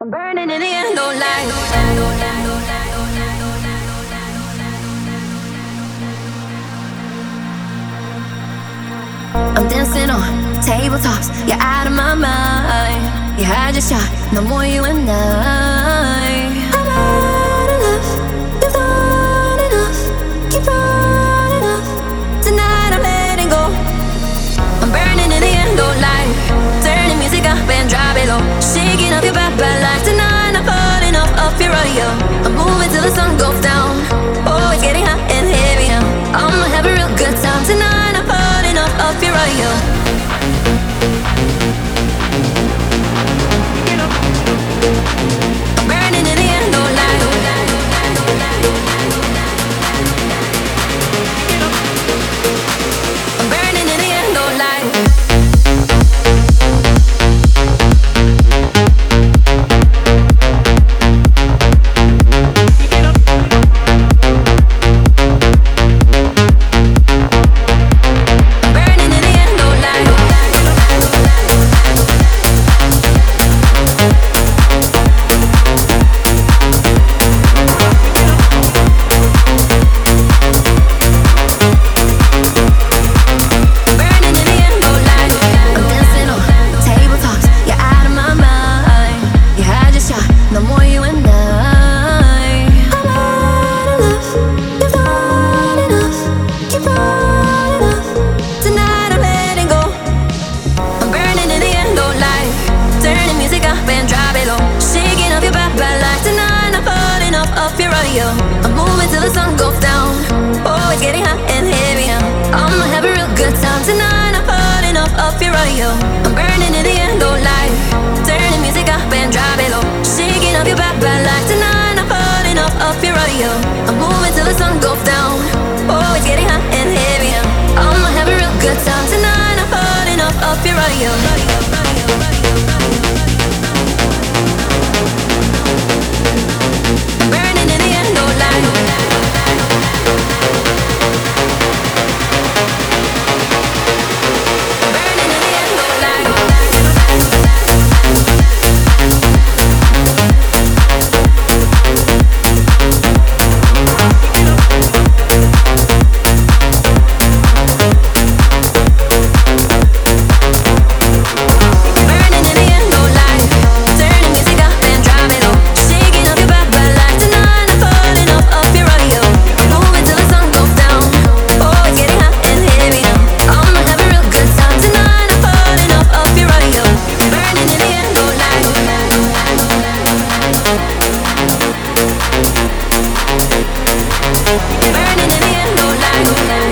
I'm burning in the end, don't lie. I'm dancing on tabletops, you're out of my mind. You had your shot, no more you and I. I'm out of love, you've done enough. Keep running off, tonight I'm letting go. I'm burning in the end, don't lie. Turn the music up and drop it low. Shaking up your back, like tonight I'm falling off your radio. I'm moving till the sun goes down. Oh, it's getting hot and heavy now. I'ma have a real good time tonight. I'm falling off your radio. I'm burning in the end, don't lie. I'm burning in the end, don't lie. I'm moving till the sun goes down. Oh, it's getting hot and heavy now. I'ma have a real good time tonight. I'm falling off your radio. I'm burning in the end, don't lie. Turn the music up and drop it low. Shaking up your back like tonight. I'm falling off your radio. I'm moving till the sun goes down. Oh, it's getting hot and heavy now. I'ma have a real good time tonight. I'm falling off your radio. Burning in the end, don't lie. Burning in the end, don't lie. Burning in the end, don't lie. Turn the music up and drop it low. Shaking up your back like tonight. I'm falling off your radio. I'm moving till the sun goes down. Oh, it's getting hot and heavy now. I'ma have a real good time tonight. I'm falling off your radio. Burning in the end, don't lie. Burning in the end, don't lie.